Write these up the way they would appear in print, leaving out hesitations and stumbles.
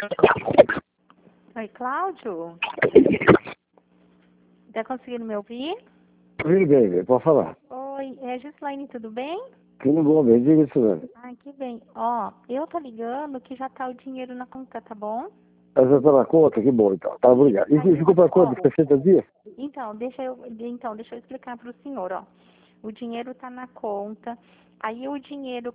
Oi, Cláudio? Tá conseguindo me ouvir? Tudo bem, pode falar. Oi, é Gislaine, tudo bem? Tudo bom, bem, diga isso, velho. Ah, que bem. Ó, eu tô ligando que já tá o dinheiro na conta, tá bom? Mas já tá na conta, que bom, então. Tá, obrigado. E Aí, ficou para ó, quanto? 60 dias? então, deixa eu explicar pro senhor, ó. O dinheiro tá na conta. Aí o dinheiro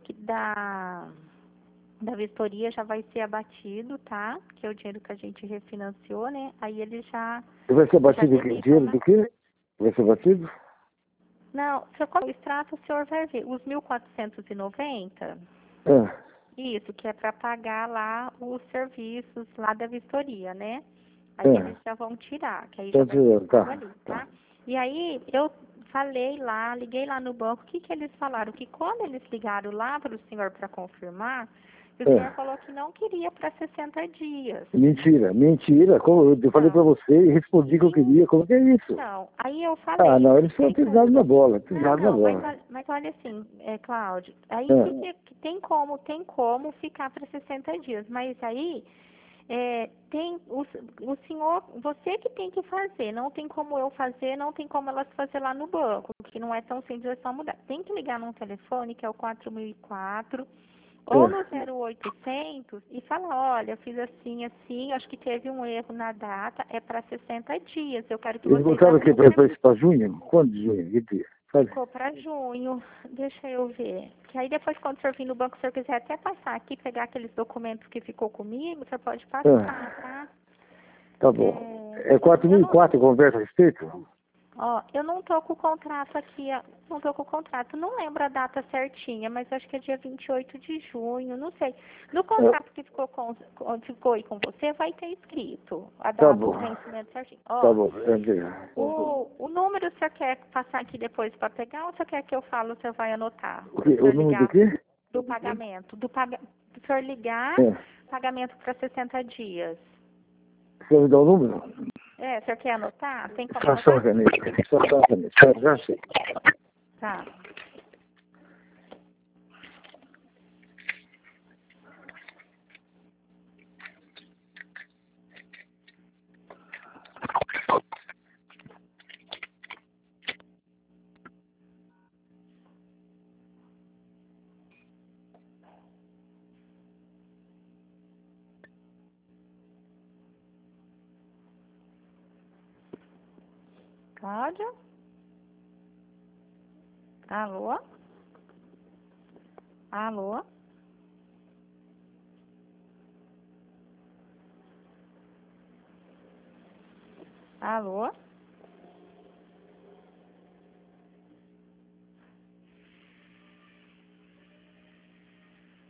da vistoria já vai ser abatido, tá? Que é o dinheiro que a gente refinanciou, né? Aí ele já E vai ser batido o quê? debitam Dinheiro na... do quê? Vai ser batido? Não, se eu colocar o extrato, o senhor vai ver. Os 1.490, É, isso, que é para pagar lá os serviços lá da vistoria, né? Aí eles é. já vão tirar, que aí já Tá vai ser dizendo, pago tá, ali, tá. tá? E aí eu falei lá, liguei lá no banco, o que que eles falaram? Que quando eles ligaram lá para o senhor para confirmar, o senhor É. falou que não queria para 60 dias. Mentira, mentira. Como eu falei pra Então, você e respondi que eu queria. Como que é isso? então, aí eu Ah, falei, não, eles foram expliquei pisados na tudo. bola, Não, pisados na não, bola. mas olha assim, Cláudio, aí É. que tem como ficar para 60 dias, mas aí tem o senhor, você que tem que fazer, não tem como eu fazer, não tem como elas fazer lá no banco, que não é tão simples, é só mudar. Tem que ligar num telefone, que é o 4004, ou no É. 0800 e falar, olha, eu fiz assim, assim, acho que teve um erro na data, é para 60 dias, eu quero que Eles vocês botaram o quê? aprovem. Pra junho? Quando de junho? Que dia? Sabe? Ficou para junho, deixa eu ver. Que aí depois, quando o senhor vir no banco, se o senhor quiser até passar aqui, pegar aqueles documentos que ficou comigo, o senhor pode passar, É. tá? Tá bom. É Eu não, 4.004 conversa a respeito? ó, eu não tô com o contrato aqui, não tô com o contrato, não lembro a data certinha, mas acho que é dia 28 de junho, não sei. No É, contrato que ficou aí com você, vai ter escrito a tá data, o bom. vencimento certinho. Tá Ó, bom. É. o número o senhor quer passar aqui depois para pegar ou o senhor quer que eu falo, o senhor vai anotar? Para o O senhor número do ligar quê? do pagamento, o senhor ligar, É. pagamento para 60 dias. Você me dá o número? O senhor quer anotar? Tem como Só a anotar? caneta. Só a caneta. Já sei. Tá. Cláudio? Alô? Alô? Alô?